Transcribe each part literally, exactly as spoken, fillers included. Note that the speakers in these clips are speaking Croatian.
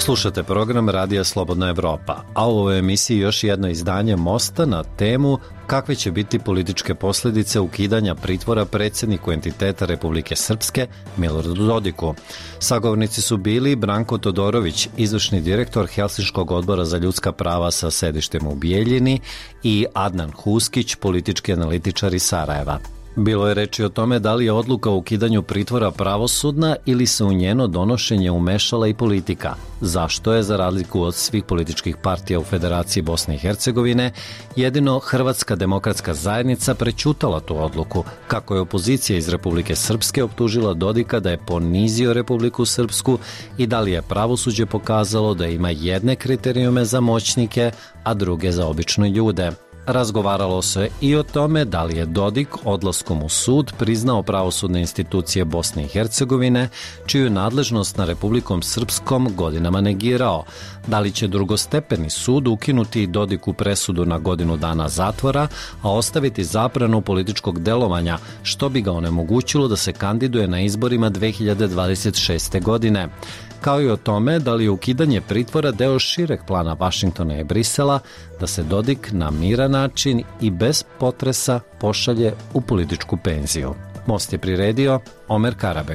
Slušate program Radija Slobodna Evropa, a u ovoj emisiji još jedno izdanje Mosta na temu kakve će biti političke posljedice ukidanja pritvora predsjedniku entiteta Republike Srpske Miloradu Dodiku. Sagovornici su bili Branko Todorović, izvršni direktor Helsinškog odbora za ljudska prava sa sedištem u Bijeljini, i Adnan Huskić, politički analitičar iz Sarajeva. Bilo je reči o tome da li je odluka o ukidanju pritvora pravosudna ili se u njeno donošenje umešala i politika. Zašto je, za razliku od svih političkih partija u Federaciji Bosne i Hercegovine, jedino Hrvatska demokratska zajednica prećutala tu odluku, kako je opozicija iz Republike Srpske optužila Dodika da je ponizio Republiku Srpsku i da li je pravosuđe pokazalo da ima jedne kriterijume za moćnike, a druge za obične ljude. Razgovaralo se i o tome da li je Dodik odlaskom u sud priznao pravosudne institucije Bosne i Hercegovine, čiju nadležnost na Republikom Srpskom godinama negirao, da li će drugostepeni sud ukinuti Dodiku presudu na godinu dana zatvora, a ostaviti zabranu političkog delovanja, što bi ga onemogućilo da se kandiduje na izborima dve hiljade dvadeset šeste. godine. Kao i o tome da li je ukidanje pritvora deo šireg plana Vašingtona i Brisela da se Dodik na miran način i bez potresa pošalje u političku penziju. Most je priredio Omer Karabeg.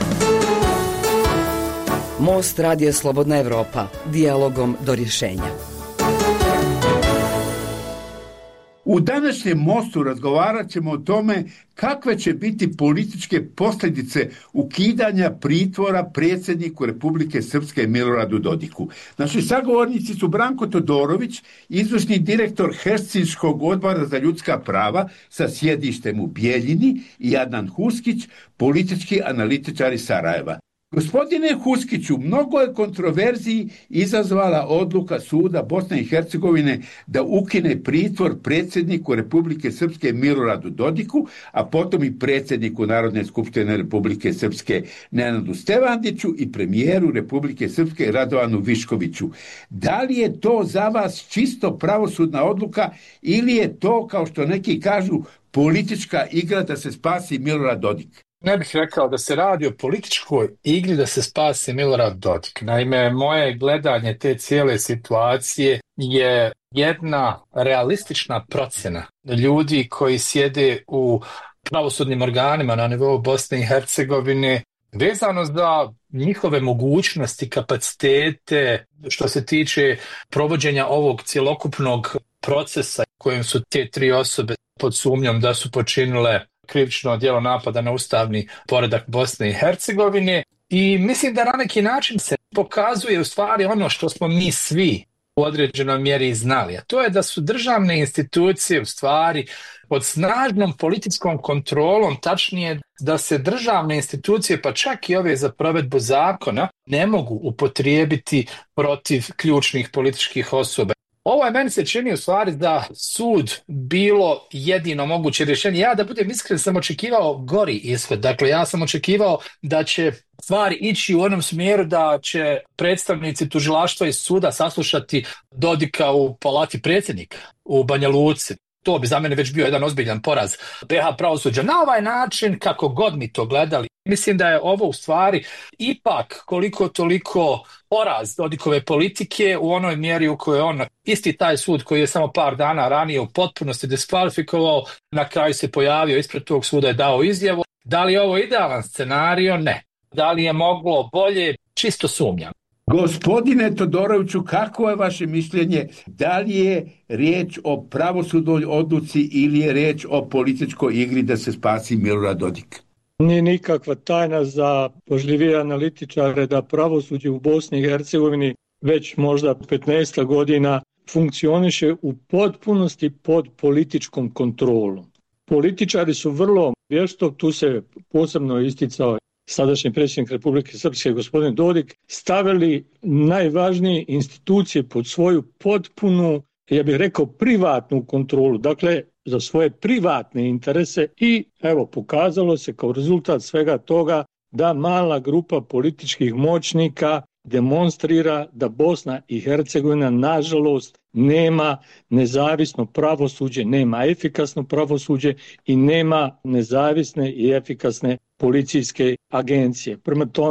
Most Radija Slobodna Evropa, dijalogom do rješenja. U današnjem Mostu razgovarat ćemo o tome kakve će biti političke posljedice ukidanja pritvora predsjedniku Republike Srpske Miloradu Dodiku. Naši sagovornici su Branko Todorović, izvršni direktor Helsinškog odbora za ljudska prava sa sjedištem u Bijeljini, i Adnan Huskić, politički analitičar iz Sarajeva. Gospodine Huskiću, mnogo je kontroverziji izazvala odluka suda Bosne i Hercegovine da ukine pritvor predsjedniku Republike Srpske Miloradu Dodiku, a potom i predsjedniku Narodne skupštine Republike Srpske Nenadu Stevandiću i premijeru Republike Srpske Radovanu Viškoviću. Da li je to za vas čisto pravosudna odluka ili je to, kao što neki kažu, politička igra da se spasi Milorad Dodik? Ne bih rekao da se radi o političkoj igri da se spasi Milorad Dodik. Naime, moje gledanje te cijele situacije je jedna realistična procjena ljudi koji sjede u pravosudnim organima na nivou Bosne i Hercegovine vezano za njihove mogućnosti, kapacitete što se tiče provođenja ovog cjelokupnog procesa kojim su te tri osobe pod sumnjom da su počinile krivično djelo napada na ustavni poredak Bosne i Hercegovine, i mislim da na neki način se pokazuje u stvari ono što smo mi svi u određenoj mjeri znali, a to je da su državne institucije u stvari pod snažnom političkom kontrolom, tačnije da se državne institucije, pa čak i ove za provedbu zakona, ne mogu upotrijebiti protiv ključnih političkih osoba. Ovo je, meni se čini u stvari da sud bilo jedino moguće rješenje. Ja, da budem iskren, sam očekivao gori ishod. Dakle, ja sam očekivao da će stvari ići u onom smjeru da će predstavnici tužilaštva iz suda saslušati Dodika u palati predsjednika u Banja Luci. To bi za mene već bio jedan ozbiljan poraz be ha pravosuđa. Na ovaj način, kako god mi to gledali, mislim da je ovo u stvari ipak koliko toliko poraz Dodikove politike u onoj mjeri u kojoj on, isti taj sud koji je samo par dana ranije u potpunosti diskvalifikovao, na kraju se pojavio ispred tog suda i dao izjavu. Da li je ovo idealan scenario? Ne. Da li je moglo bolje? Čisto sumnjam. Gospodine Todoroviću, kako je vaše mišljenje? Da li je riječ o pravosudnoj odluci ili je riječ o političkoj igri da se spasi Milorad Dodik? Nije nikakva tajna za pažljivije analitičare da pravosuđe u Bosni i Hercegovini već možda petnaest godina funkcioniše u potpunosti pod političkom kontrolom. Političari su vrlo vješto, tu se posebno isticao sadašnji predsjednik Republike Srpske gospodin Dodik, stavili najvažnije institucije pod svoju potpunu, ja bih rekao, privatnu kontrolu, dakle za svoje privatne interese, i evo pokazalo se kao rezultat svega toga da mala grupa političkih moćnika demonstrira da Bosna i Hercegovina nažalost nema nezavisno pravosuđe, nema efikasno pravosuđe i nema nezavisne i efikasne policijske agencije. Prema tome,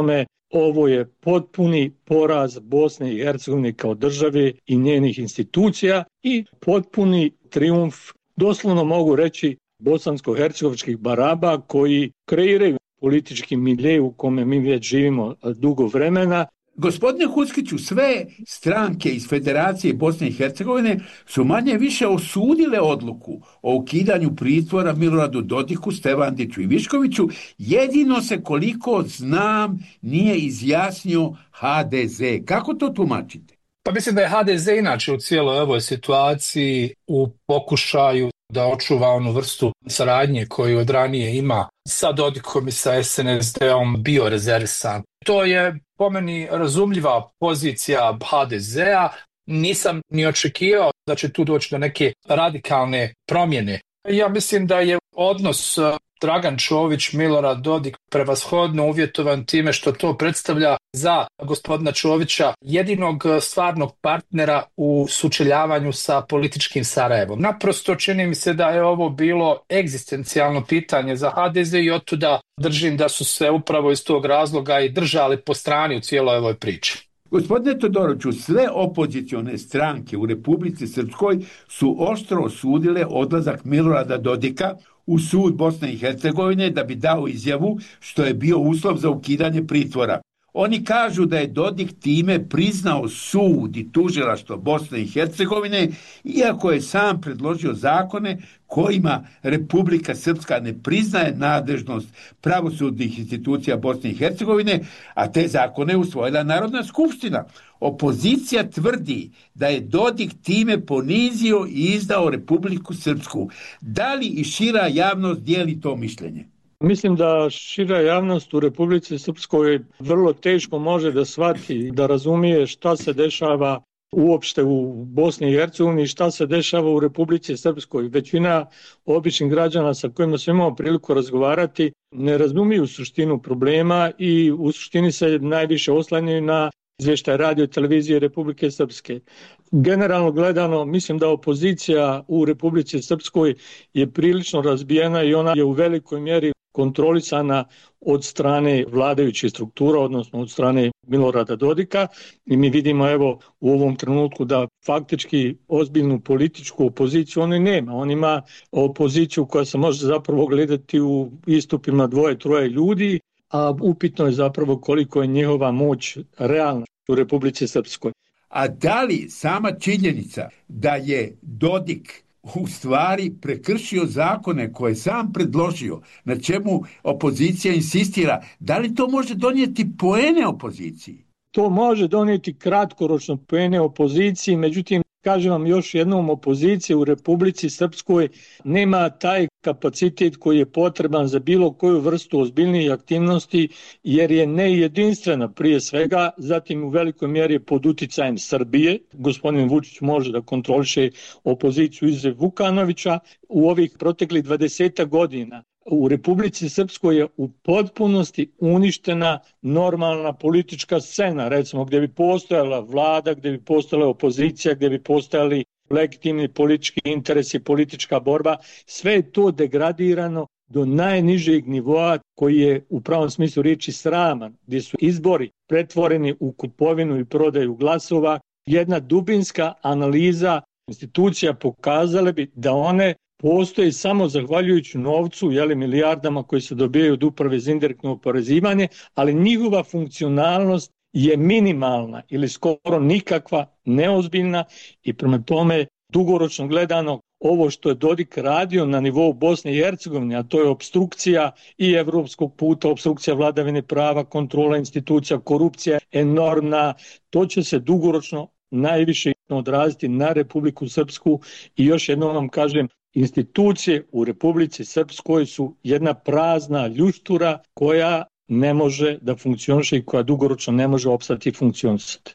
ovo je potpuni poraz Bosne i Hercegovine kao države i njenih institucija i potpuni trijumf, doslovno mogu reći, bosansko-hercegovačkih baraba koji kreiraju politički milje u kome mi već živimo dugo vremena. Gospodine Huskiću, sve stranke iz Federacije Bosne i Hercegovine su manje više osudile odluku o ukidanju pritvora Miloradu Dodiku, Stevandiću i Viškoviću. Jedino se, koliko znam, nije izjasnio ha de ze. Kako to tumačite? Pa mislim da je ha de ze inače u cijeloj ovoj situaciji u pokušaju da očuva onu vrstu saradnje koju od ranije ima sa Dodikom i sa es en es de-om bio rezervisan. To je po meni razumljiva pozicija ha de zea. Nisam ni očekivao da će tu doći do neke radikalne promjene. Ja mislim da je odnos Dragan Čović, Milorad Dodik prevashodno uvjetovan time što to predstavlja za gospodina Čovića jedinog stvarnog partnera u sučeljavanju sa političkim Sarajevom. Naprosto čini mi se da je ovo bilo egzistencijalno pitanje za ha de ze i otuda držim da su se upravo iz tog razloga i držali po strani u cijeloj ovoj priči. Gospodine Todoroviću, sve opozicione stranke u Republici Srpskoj su oštro osudile odlazak Milorada Dodika u sud Bosne i Hercegovine da bi dao izjavu što je bio uslov za ukidanje pritvora. Oni kažu da je Dodik time priznao sud i tužilaštvo Bosne i Hercegovine, iako je sam predložio zakone kojima Republika Srpska ne priznaje nadležnost pravosudnih institucija Bosne i Hercegovine, a te zakone je usvojila Narodna skupština. Opozicija tvrdi da je Dodik time ponizio i izdao Republiku Srpsku. Da li i šira javnost dijeli to mišljenje? Mislim da šira javnost u Republici Srpskoj vrlo teško može da shvati, da razumije šta se dešava uopšte u Bosni i Hercegovini, šta se dešava u Republici Srpskoj. Većina običnih građana sa kojima smo imali priliku razgovarati ne razumiju suštinu problema i u suštini se najviše oslanjaju na izvještaj radio i televizije Republike Srpske. Generalno gledano, mislim da opozicija u Republici Srpskoj je prilično razbijena i ona je u velikoj mjeri kontrolisana od strane vladajućih struktura, odnosno od strane Milorada Dodika. I mi vidimo evo u ovom trenutku da faktički ozbiljnu političku opoziciju on nema. On ima opoziciju koja se može zapravo gledati u istupima dvoje, troje ljudi, a upitno je zapravo koliko je njihova moć realna u Republici Srpskoj. A da li sama činjenica da je Dodik u stvari prekršio zakone koje sam predložio, na čemu opozicija insistira, da li to može donijeti poene opoziciji? To može donijeti kratkoročno poene opoziciji, međutim, kažem vam još jednom, opozicija u Republici Srpskoj nema taj kapacitet koji je potreban za bilo koju vrstu ozbiljnijih aktivnosti, jer je nejedinstvena prije svega, zatim u velikoj mjeri pod uticajem Srbije. Gospodin Vučić može da kontroliše opoziciju izuzev Vukanovića. U ovih proteklih dvadeset godina u Republici Srpskoj je u potpunosti uništena normalna politička scena, recimo gdje bi postojala vlada, gdje bi postojala opozicija, gdje bi postojali legitimni politički interesi, politička borba. Sve je to degradirano do najnižeg nivoa koji je u pravom smislu riječi sraman, gdje su izbori pretvoreni u kupovinu i prodaju glasova. Jedna dubinska analiza institucija pokazale bi da one postoji samo zahvaljujući novcu, jeli, milijardama koji se dobijaju od uprave za indirektno oporezivanje, ali njihova funkcionalnost je minimalna ili skoro nikakva, neozbiljna i prema tome dugoročno gledano ovo što je Dodik radio na nivou Bosne i Hercegovine, a to je opstrukcija i evropskog puta, opstrukcija vladavine prava, kontrola institucija, korupcija enormna, to će se dugoročno najviše odraziti na Republiku Srpsku i još jednom vam kažem, institucije u Republici Srpskoj su jedna prazna ljuštura koja ne može da funkcioniše i koja dugoročno ne može opstati i funkcionisati.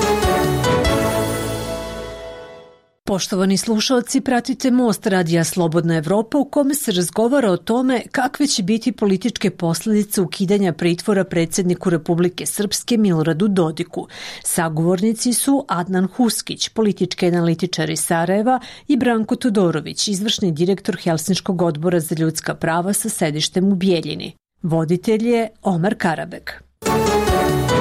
Poštovani slušalci, pratite Most radija Slobodna Evropa u kome se razgovara o tome kakve će biti političke posljedice ukidanja pritvora predsjedniku Republike Srpske Miloradu Dodiku. Sagovornici su Adnan Huskić, politički analitičar iz Sarajeva, i Branko Todorović, izvršni direktor Helsinškog odbora za ljudska prava sa sedištem u Bijeljini. Voditelj je Omar Karabek.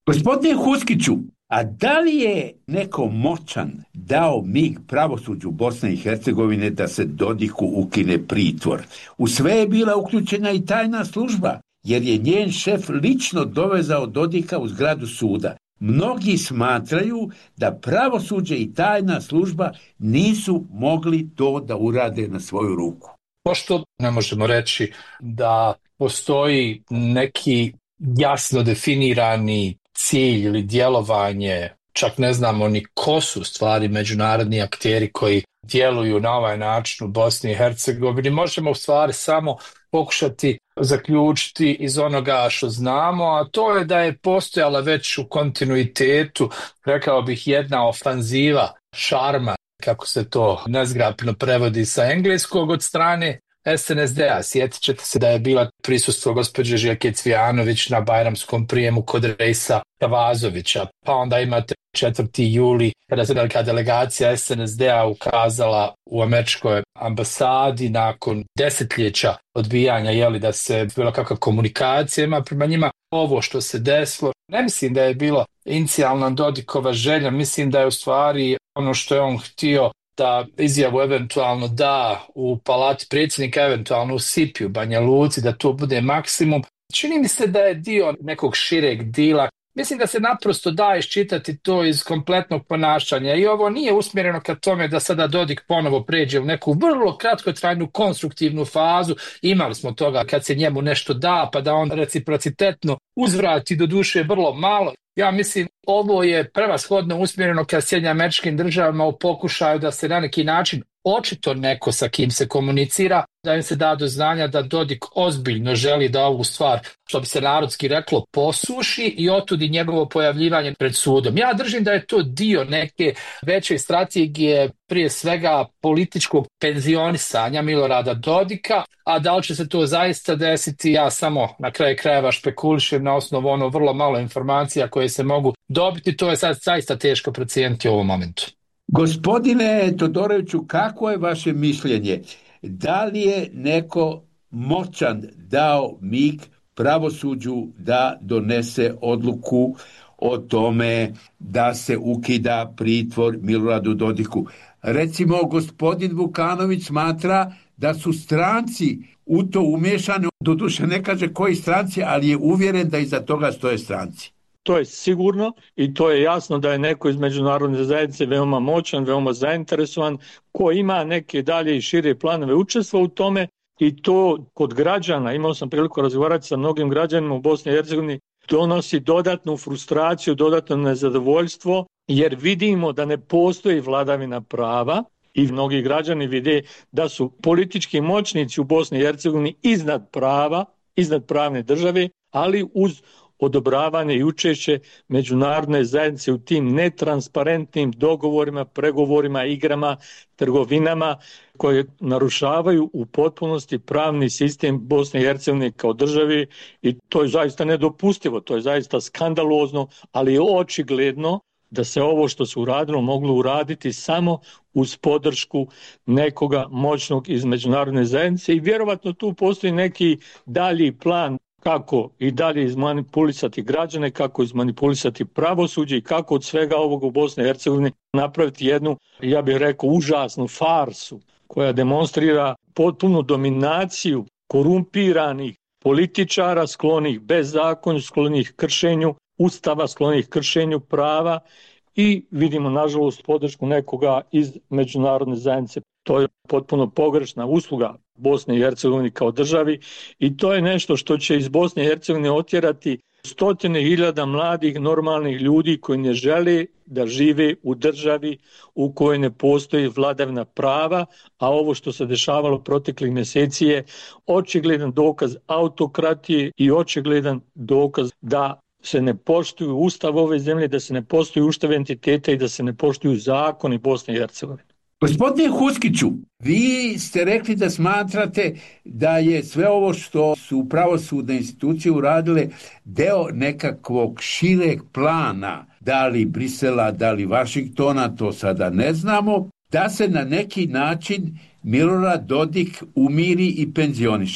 Gospodine Huskiću, a da li je neko moćan dao mig pravosuđu Bosne i Hercegovine da se Dodiku ukine pritvor? U sve je bila uključena i tajna služba, jer je njen šef lično dovezao Dodika u zgradu suda. Mnogi smatraju da pravosuđe i tajna služba nisu mogli to da urade na svoju ruku. Pošto ne možemo reći da postoji neki jasno definirani cilj ili djelovanje, čak ne znamo ni ko su stvari međunarodni akteri koji djeluju na ovaj način u Bosni i Hercegovini, možemo u stvari samo pokušati zaključiti iz onoga što znamo, a to je da je postojala već u kontinuitetu, rekao bih, jedna ofanziva šarma, kako se to nezgrapno prevodi sa engleskog, od strane S N S D-a. Sjetit ćete se da je bila prisustvo gospođe Željke Cvijanović na bajramskom prijemu kod Rejsa Kavazovića. Pa onda imate četvrti juli kada se velika delegacija S N S D-a ukazala u američkoj ambasadi nakon desetljeća odbijanja, jeli, da se bilo kakva komunikacija ima prema njima. Ovo što se desilo, ne mislim da je bilo inicijalna Dodikova želja, mislim da je u stvari ono što je on htio da izjavu eventualno da u palati predsjednika, eventualno u Sipiju, Banja Luci, da to bude maksimum. Čini mi se da je dio nekog šireg dila. Mislim da se naprosto da iščitati to iz kompletnog ponašanja i ovo nije usmjereno ka tome da sada Dodik ponovo pređe u neku vrlo kratkotrajnu konstruktivnu fazu. Imali smo toga kad se njemu nešto da, pa da on reciprocitetno uzvrati, do duše vrlo malo. Ja mislim ovo je prevashodno usmjereno ka Sjedinjenim Američkim Državama u pokušaju da se na neki način očito neko sa kim se komunicira, da im se da do znanja da Dodik ozbiljno želi da ovu stvar, što bi se narodski reklo, posuši i otudi njegovo pojavljivanje pred sudom. Ja držim da je to dio neke veće strategije, prije svega političkog penzionisanja Milorada Dodika, a da li će se to zaista desiti, ja samo na kraju krajeva špekulišem na osnovu ono vrlo malo informacija koje se mogu dobiti, to je sad zaista teško procijeniti u ovom momentu. Gospodine Todoroviću, kako je vaše mišljenje? Da li je neko moćan dao mig pravosuđu da donese odluku o tome da se ukida pritvor Miloradu Dodiku? Recimo, gospodin Vukanović smatra da su stranci u to umješani, doduše ne kaže koji stranci, ali je uvjeren da iza toga stoje stranci. To je sigurno i to je jasno da je neko iz međunarodne zajednice veoma moćan, veoma zainteresovan, ko ima neke dalje i šire planove učestva u tome i to kod građana, imao sam priliku razgovarati sa mnogim građanima u Bosni i Hercegovini, donosi dodatnu frustraciju, dodatno nezadovoljstvo, jer vidimo da ne postoji vladavina prava i mnogi građani vide da su politički moćnici u Bosni i Hercegovini iznad prava, iznad pravne države, ali uz odobravanje i učešće međunarodne zajednice u tim netransparentnim dogovorima, pregovorima, igrama, trgovinama koje narušavaju u potpunosti pravni sistem Bosne i Hercegovine kao državi i to je zaista nedopustivo, to je zaista skandalozno, ali je očigledno da se ovo što se uradilo moglo uraditi samo uz podršku nekoga moćnog iz međunarodne zajednice i vjerovatno tu postoji neki dalji plan kako i dalje izmanipulisati građane, kako izmanipulisati pravosuđe i kako od svega ovog u Bosni i Hercegovini napraviti jednu, ja bih rekao, užasnu farsu koja demonstrira potpunu dominaciju korumpiranih političara sklonih bezakonju, sklonih kršenju ustava, sklonih kršenju prava i vidimo nažalost podršku nekoga iz međunarodne zajednice. To je potpuno pogrešna usluga Bosne i Hercegovine kao državi i to je nešto što će iz Bosne i Hercegovine otjerati stotine hiljada mladih normalnih ljudi koji ne žele da žive u državi u kojoj ne postoji vladavina prava, a ovo što se dešavalo proteklih mjeseci je očigledan dokaz autokratije i očigledan dokaz da se ne poštuju ustav ove zemlje, da se ne poštuju ustav entiteta i da se ne poštuju zakoni Bosne i Hercegovine. Gospodine Huskiću, vi ste rekli da smatrate da je sve ovo što su pravosudne institucije uradile deo nekakvog šireg plana, da li Brisela, da li Vašingtona, to sada ne znamo, da se na neki način Milorad Dodik umiri i penzioniše.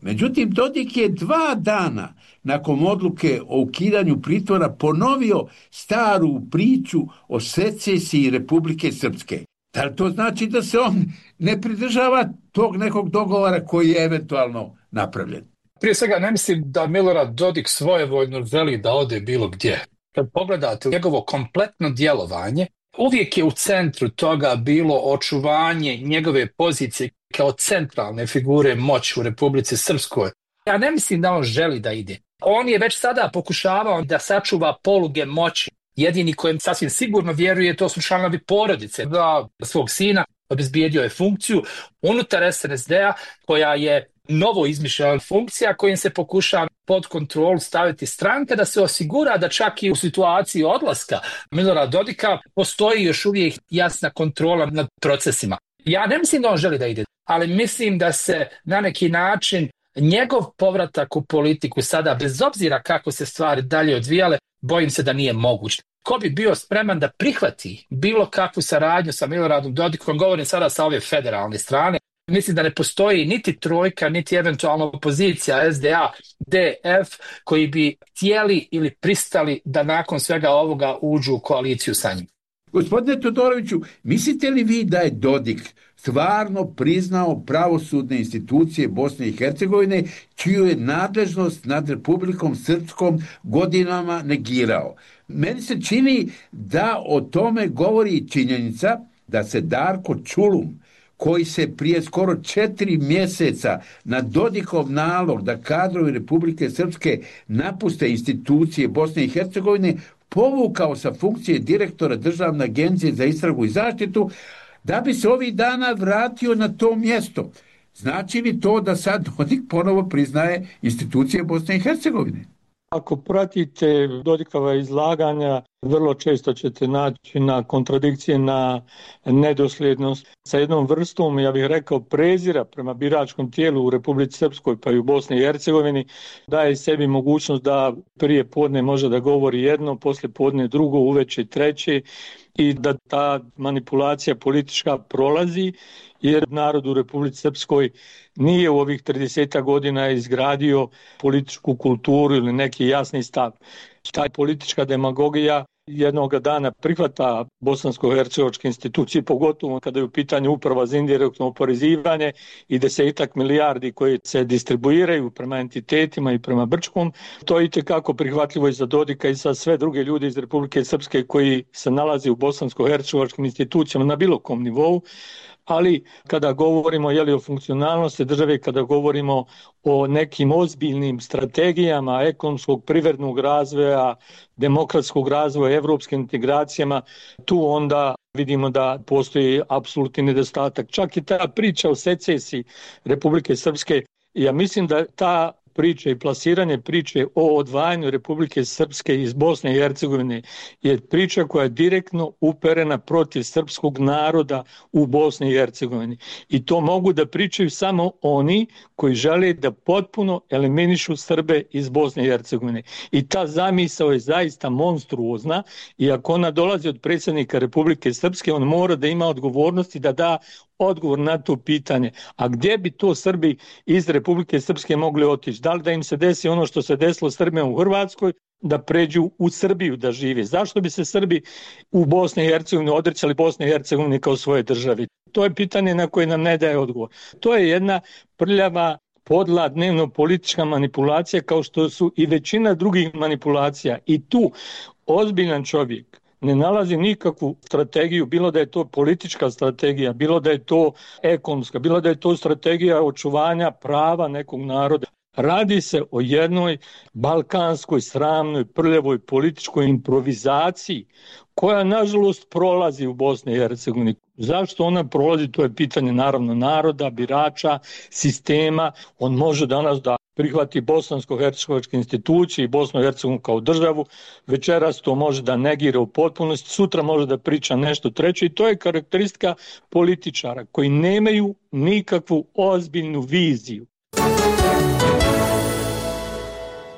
Međutim, Dodik je dva dana nakon odluke o ukidanju pritvora ponovio staru priču o secesiji Republike Srpske. Da li to znači da se on ne pridržava tog nekog dogovora koji je eventualno napravljen? Prije svega, ne mislim da Milorad Dodik svojevoljno želi da ode bilo gdje. Kad pogledate njegovo kompletno djelovanje, uvijek je u centru toga bilo očuvanje njegove pozicije kao centralne figure moći u Republici Srpskoj. Ja ne mislim da on želi da ide. On je već sada pokušavao da sačuva poluge moći. Jedini kojem sasvim sigurno vjeruje, to su članovi porodice. Za svog sina obezbijedio je funkciju unutar es en es de-a koja je novo izmišljena funkcija kojim se pokušava pod kontrolu staviti stranka da se osigura da čak i u situaciji odlaska Milorada Dodika postoji još uvijek jasna kontrola nad procesima. Ja ne mislim da on želi da ide, ali mislim da se na neki način njegov povratak u politiku sada, bez obzira kako se stvari dalje odvijale, bojim se da nije moguć. Ko bi bio spreman da prihvati bilo kakvu saradnju sa Miloradom Dodikom, govorim sada sa ove federalne strane, mislim da ne postoji niti trojka, niti eventualno opozicija es de a, de ef koji bi htjeli ili pristali da nakon svega ovoga uđu u koaliciju sa njim. Gospodine Todoroviću, mislite li vi da je Dodik stvarno priznao pravosudne institucije Bosne i Hercegovine, čiju je nadležnost nad Republikom Srpskom godinama negirao? Meni se čini da o tome govori činjenica da se Darko Čulum, koji se prije skoro četiri mjeseca na Dodikov nalog da kadrovi Republike Srpske napuste institucije Bosne i Hercegovine, povukao sa funkcije direktora Državne agencije za istragu i zaštitu, da bi se ovih dana vratio na to mjesto. Znači li to da sad Dodik ponovo priznaje institucije Bosne i Hercegovine? Ako pratite Dodikova izlaganja, vrlo često ćete naći na kontradikcije, na nedosljednost sa jednom vrstom, ja bih rekao, prezira prema biračkom tijelu u Republici Srpskoj pa i u Bosni i Hercegovini, daje sebi mogućnost da prije podne može da govori jedno, poslije podne drugo, uveče treće i da ta manipulacija politička prolazi, jer narod u Republici Srpskoj nije u ovih trideset godina izgradio političku kulturu ili neki jasni stav. Ta politička demagogija jednog dana prihvata bosansko-hercegovačke institucije, pogotovo kada je u pitanju uprava za indirektno oporezivanje i desetak milijardi koje se distribuiraju prema entitetima i prema Brčkom. To je itekako prihvatljivo i za Dodika i za sve druge ljude iz Republike Srpske koji se nalaze u bosansko-hercegovačkim institucijama na bilo kom nivou. Ali kada govorimo jeli, o funkcionalnosti države, kada govorimo o nekim ozbiljnim strategijama ekonomskog, privrednog razvoja, demokratskog razvoja, evropskim integracijama, tu onda vidimo da postoji apsolutni nedostatak. Čak i ta priča o secesiji Republike Srpske, ja mislim da ta priče i plasiranje priče o odvajanju Republike Srpske iz Bosne i Hercegovine je priča koja je direktno uperena protiv srpskog naroda u Bosni i Hercegovini. I to mogu da pričaju samo oni koji žele da potpuno eliminišu Srbe iz Bosne i Hercegovine. I ta zamisao je zaista monstruozna i ako ona dolazi od predsjednika Republike Srpske, on mora da ima odgovornosti da da odgovor na to pitanje. A gdje bi to Srbi iz Republike Srpske mogli otići? Da li da im se desi ono što se desilo Srbima u Hrvatskoj, da pređu u Srbiju da žive? Zašto bi se Srbi u Bosni i Hercegovini odrećali Bosne i Hercegovine kao svoje države? To je pitanje na koje nam ne daje odgovor. To je jedna prljava, podla dnevno politička manipulacija kao što su i većina drugih manipulacija. I tu ozbiljan čovjek ne nalazi nikakvu strategiju, bilo da je to politička strategija, bilo da je to ekonomska, bilo da je to strategija očuvanja prava nekog naroda. Radi se o jednoj balkanskoj, sramnoj, prljavoj političkoj improvizaciji koja nažalost prolazi u Bosni i Hercegovini. Zašto ona prolazi, to je pitanje naravno naroda, birača, sistema. On može danas da prihvati bosansko-hercegovačke institucije i Bosnu i Hercegovinu kao državu, večeras to može da negira u potpunosti, sutra može da priča nešto treće i to je karakteristika političara koji nemaju nikakvu ozbiljnu viziju.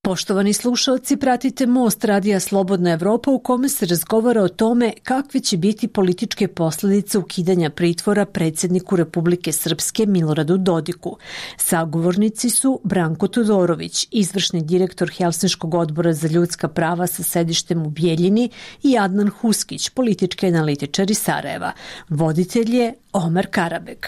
Poštovani slušalci, pratite Most Radija Slobodna Evropa u kome se razgovara o tome kakve će biti političke posljedice ukidanja pritvora predsjedniku Republike Srpske Miloradu Dodiku. Sagovornici su Branko Todorović, izvršni direktor Helsinškog odbora za ljudska prava sa sedištem u Bijeljini, i Adnan Huskić, politički analitičar iz Sarajeva. Voditelj je Omer Karabek.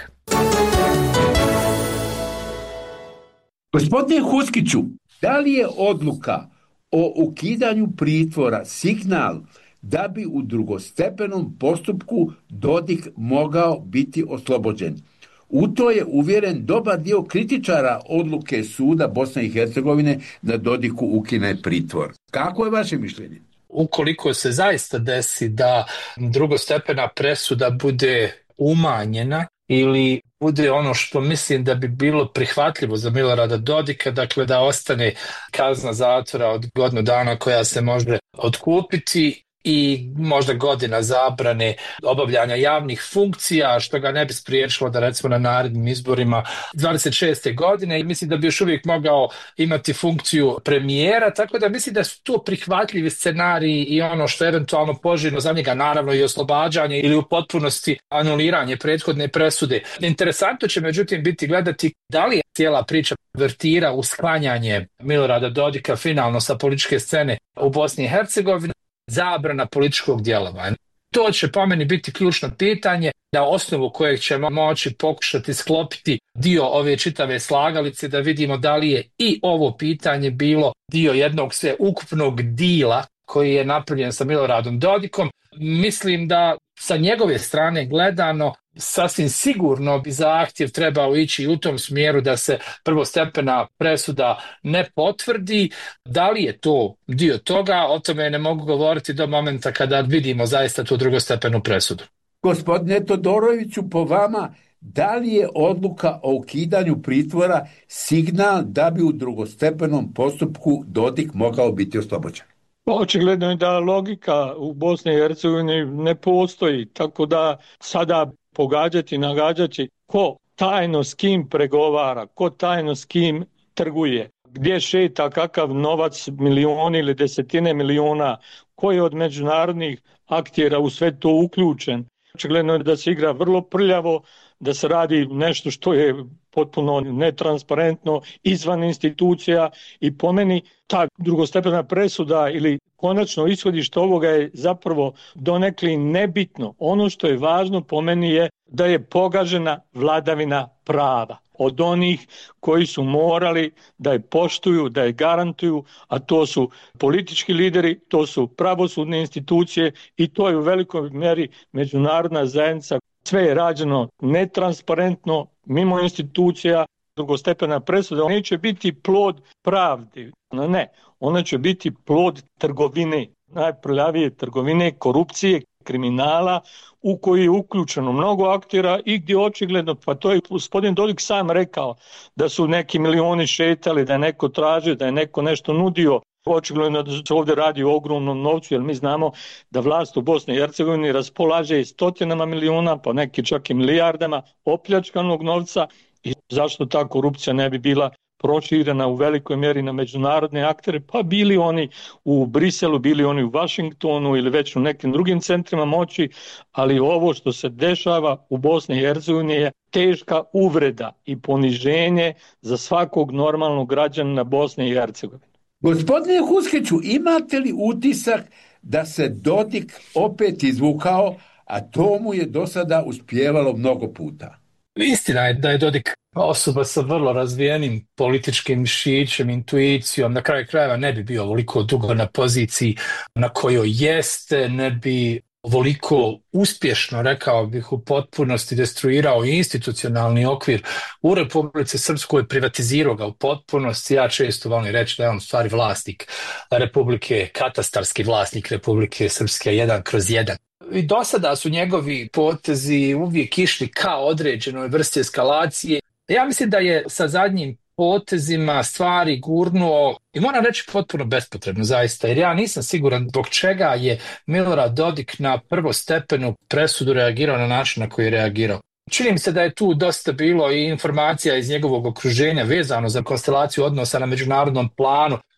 Gospodine Huskiću, da li je odluka o ukidanju pritvora signal da bi u drugostepenom postupku Dodik mogao biti oslobođen? U to je uvjeren dobar dio kritičara odluke suda Bosne i Hercegovine da Dodiku ukine pritvor. Kako je vaše mišljenje? Ukoliko se zaista desi da drugostepena presuda bude umanjena ili bude ono što mislim da bi bilo prihvatljivo za Milorada Dodika, dakle da ostane kazna zatvora od godinu dana koja se može otkupiti i možda godina zabrane obavljanja javnih funkcija, što ga ne bi spriječilo da recimo na narednim izborima dvadeset šeste godine, i mislim da bi još uvijek mogao imati funkciju premijera, tako da mislim da su to prihvatljivi scenariji i ono što je eventualno poželjno za njega, naravno i oslobađanje ili u potpunosti anuliranje prethodne presude. Interesantno će međutim biti gledati da li je cijela priča vertira u sklanjanje Milorada Dodika finalno sa političke scene u Bosni i Hercegovini, zabrana političkog djelovanja. To će po meni biti ključno pitanje na osnovu kojeg ćemo moći pokušati sklopiti dio ove čitave slagalice, da vidimo da li je i ovo pitanje bilo dio jednog sveukupnog dila koji je napravljen sa Miloradom Dodikom. Mislim da sa njegove strane gledano sasvim sigurno bi zahtjev trebao ići u tom smjeru da se prvostepena presuda ne potvrdi. Da li je to dio toga, o tome ne mogu govoriti do momenta kada vidimo zaista tu drugostepenu presudu. Gospodine Todoroviću, po vama, da li je odluka o ukidanju pritvora signal da bi u drugostepenom postupku Dodik mogao biti oslobođen? Očigledno je da logika u Bosni i Hercegovini ne postoji, tako da sada pogađati, nagađati ko tajno s kim pregovara, ko tajno s kim trguje, gdje šeta kakav novac, milioni ili desetine miliona, ko je od međunarodnih aktera u sve to uključen. Očigledno je da se igra vrlo prljavo, da se radi nešto što je potpuno netransparentno, izvan institucija, i po meni ta drugostepena presuda ili konačno ishodište ovoga je zapravo donekli nebitno. Ono što je važno po meni je da je pogažena vladavina prava od onih koji su morali da je poštuju, da je garantuju, a to su politički lideri, to su pravosudne institucije i to je u velikoj mjeri međunarodna zajednica. Sve je rađeno netransparentno, mimo institucija. Drugostepena presuda neće biti plod pravde, ne, ona će biti plod trgovine, najprljavije trgovine, korupcije, kriminala, u koji je uključeno mnogo aktera i gdje očigledno, pa to je gospodin Dodik sam rekao, da su neki milioni šetali, da je neko tražio, da je neko nešto nudio. Očigledno da se ovdje radi o ogromnom novcu, jer mi znamo da vlast u Bosni i Hercegovini raspolaže stotinama miliona, pa neki čak i milijardama opljačkanog novca, i zašto ta korupcija ne bi bila proširena u velikoj mjeri na međunarodne aktere, pa bili oni u Briselu, bili oni u Washingtonu ili već u nekim drugim centrima moći, ali ovo što se dešava u Bosni i Hercegovini je teška uvreda i poniženje za svakog normalnog građanina Bosne i Hercegovine. Gospodine Huskiću, imate li utisak da se Dodik opet izvukao, a to mu je do sada uspijevalo mnogo puta? Istina je da je Dodik osoba sa vrlo razvijenim političkim mišićem, intuicijom, na kraju krajeva ne bi bio ovoliko dugo na poziciji na kojoj jeste, ne bi ovoliko uspješno, rekao bih, u potpunosti destruirao institucionalni okvir u Republici Srpskoj, privatizirao ga u potpunosti. Ja često volim reći da je on stvari vlasnik Republike, katastarski vlasnik Republike Srpske, jedan kroz jedan. I do sada su njegovi potezi uvijek išli ka određenoj vrsti eskalacije. Ja mislim da je sa zadnjim potezima stvari gurnuo, i moram reći potpuno bespotrebno zaista, jer ja nisam siguran zbog čega je Milorad Dodik na prvostepenu presudu reagirao na način na koji je reagirao. Čini mi se da je tu dosta bilo i informacija iz njegovog okruženja vezano za konstelaciju odnosa na međunarodnom planu,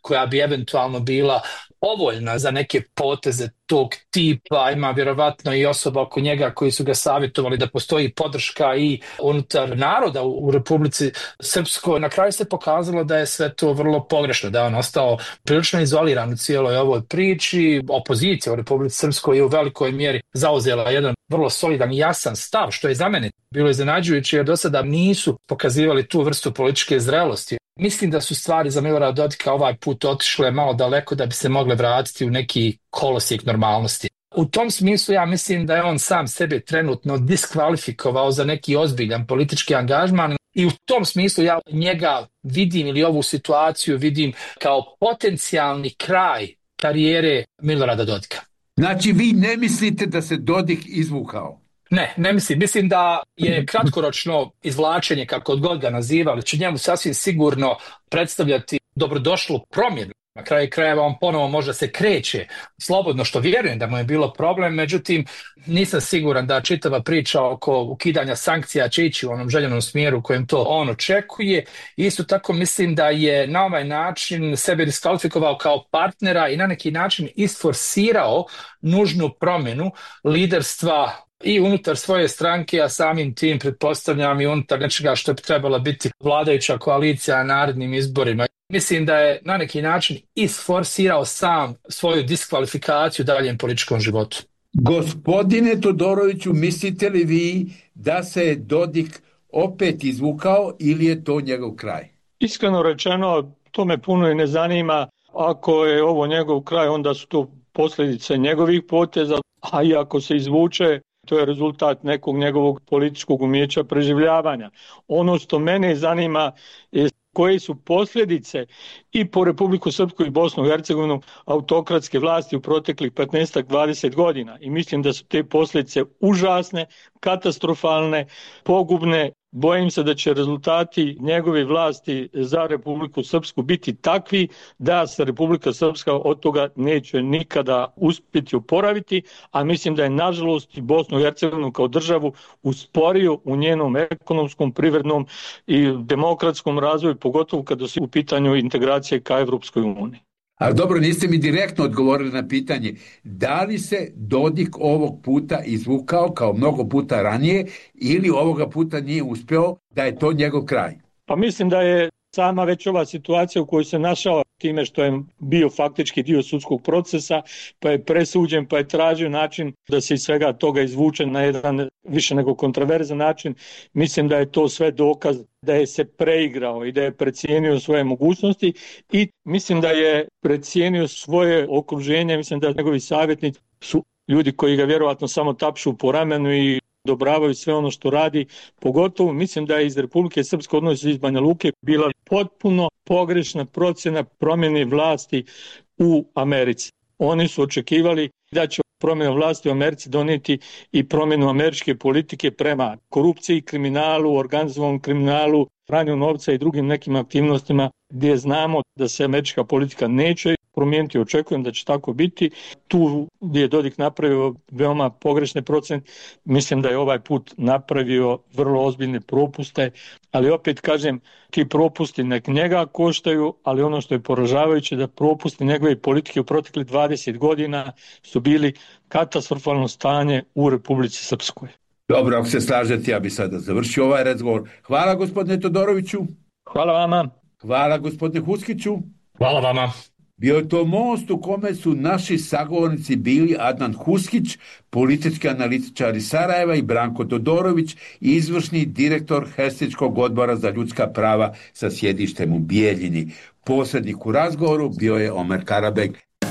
koja bi eventualno bila povoljna za neke poteze tog tipa. Ima vjerovatno i osoba oko njega koji su ga savjetovali da postoji podrška i unutar naroda u Republici Srpskoj. Na kraju se pokazalo da je sve to vrlo pogrešno, da je on ostao prilično izoliran u cijeloj ovoj priči. Opozicija u Republici Srpskoj je u velikoj mjeri zauzela jedan vrlo solidan i jasan stav, što je za mene bilo iznenađujuće, jer do sada nisu pokazivali tu vrstu političke zrelosti. Mislim da su stvari za Milorada Dodika ovaj put otišle malo daleko da bi se mogle vratiti u neki kolosijek normalnosti. U tom smislu ja mislim da je on sam sebe trenutno diskvalifikovao za neki ozbiljan politički angažman i u tom smislu ja njega vidim ili ovu situaciju vidim kao potencijalni kraj karijere Milorada Dodika. Znači vi ne mislite da se Dodik izvukao? Ne, ne mislim. Mislim da je kratkoročno izvlačenje, kako god ga nazivali, će njemu sasvim sigurno predstavljati dobrodošlu promjenu. Na kraju krajeva on ponovo možda se kreće slobodno, što vjerujem da mu je bilo problem, međutim nisam siguran da čitava priča oko ukidanja sankcija će ići u onom željenom smjeru kojem to on očekuje. Isto tako mislim da je na ovaj način sebe diskvalifikovao kao partnera i na neki način isforsirao nužnu promjenu liderstva i unutar svoje stranke, a samim tim pretpostavljam i unutar nečega što bi trebala biti vladajuća koalicija na narednim izborima. Mislim da je na neki način isforsirao sam svoju diskvalifikaciju u daljem političkom životu. Gospodine Todoroviću, mislite li vi da se Dodik opet izvukao ili je to njegov kraj? Iskreno rečeno, to me puno i ne zanima. Ako je ovo njegov kraj, onda su to posljedice njegovih poteza, a i ako se izvuče, to je rezultat nekog njegovog političkog umijeća preživljavanja. Ono što mene zanima je koje su posljedice i po Republiku Srpsku i Bosnu i Hercegovinu autokratske vlasti u proteklih petnaest do dvadeset godina. I mislim da su te posljedice užasne, katastrofalne, pogubne. Bojim se da će rezultati njegove vlasti za Republiku Srpsku biti takvi da se Republika Srpska od toga neće nikada uspjeti oporaviti, a mislim da je nažalost i Bosnu i Hercegovinu kao državu usporio u njenom ekonomskom, privrednom i demokratskom razvoju, pogotovo kada su u pitanju integracije ka Evropskoj uniji. Ali dobro, niste mi direktno odgovorili na pitanje da li se Dodik ovog puta izvukao kao mnogo puta ranije ili ovoga puta nije uspio, da je to njegov kraj? Pa mislim da je sama već ova situacija u kojoj se našao time što je bio faktički dio sudskog procesa, pa je presuđen, pa je tražio način da se iz svega toga izvuče na jedan više nego kontroverzan način. Mislim da je to sve dokaz da je se preigrao i da je precijenio svoje mogućnosti i mislim da je precijenio svoje okruženje. Mislim da njegovi savjetnici su ljudi koji ga vjerovatno samo tapšu po ramenu i odobravaju sve ono što radi. Pogotovo mislim da je iz Republike Srpske, odnosno iz Banja Luke, bila potpuno pogrešna procjena promjene vlasti u Americi. Oni su očekivali da će promjena vlasti u Americi donijeti i promjenu američke politike prema korupciji, kriminalu, organizovanom kriminalu, pranju novca i drugim nekim aktivnostima gdje znamo da se američka politika neće promijeniti. Očekujem da će tako biti. Tu gdje je Dodik napravio veoma pogrešne procjene, mislim da je ovaj put napravio vrlo ozbiljne propuste, ali opet kažem, ti propusti nek njega koštaju, ali ono što je poražavajuće da propusti njegove politike u proteklih dvadeset godina su bili katastrofalno stanje u Republici Srpskoj. Dobro, ako se slažete, ja bi sada završio ovaj razgovor. Hvala gospodine Todoroviću. Hvala vama. Hvala gospodine Huskiću. Hvala vama. Bio je to most u kome su naši sagovornici bili Adnan Huskić, politički analitičar iz Sarajeva, i Branko Todorović, izvršni direktor Helsinškog odbora za ljudska prava sa sjedištem u Bijeljini. Posrednik u razgovoru bio je Omer Karabeg.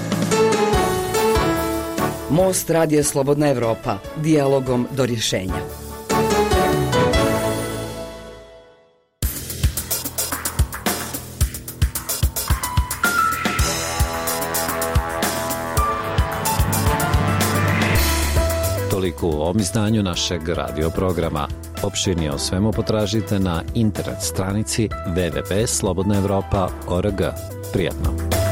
Most Radija Slobodna Evropa, dijalogom do rješenja. Toliko u ovom izdanju našeg radio programa. Opširnije o svemu potražite na internet stranici w w w tačka slobodna evropa tačka org. Prijetno!